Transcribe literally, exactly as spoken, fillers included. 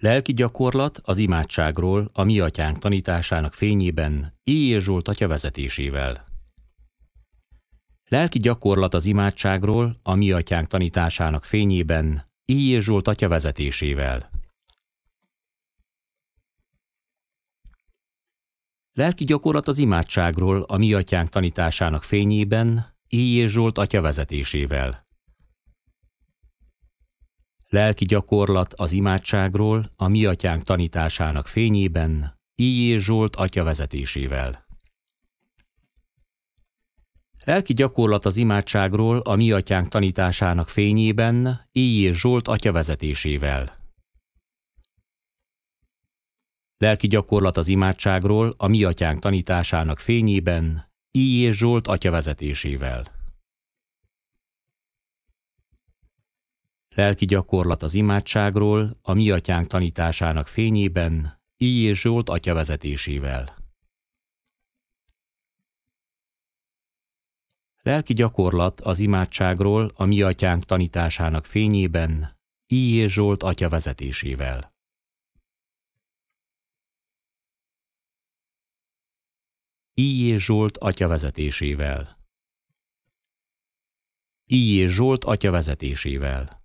Lelki gyakorlat az imádságról a mi atyánk tanításának fényében, Illyés Zsolt atya vezetésével. Lelki gyakorlat az imádságról a mi atyánk tanításának fényében, Illyés Zsolt atya vezetésével. Lelki gyakorlat az imádságról a mi atyánk tanításának fényében, Illyés Zsolt atya vezetésével. Lelki gyakorlat az imádságról a mi atyánk tanításának fényében, Illyés Zsolt atya vezetésével. Lelki gyakorlat az imádságról a mi atyánk tanításának fényében, Illyés Zsolt atya vezetésével. Lelki gyakorlat az imádságról a mi atyánk tanításának fényében, Illyés Zsolt atya vezetésével. Lelki gyakorlat az imádságról a mi atyánk tanításának fényében, Illyés Zsolt atya vezetésével. Lelki gyakorlat az imádságról a mi atyánk tanításának fényében, Illyés Zsolt atya vezetésével. Illyés Zsolt atya vezetésével. Illyés Zsolt atya vezetésével.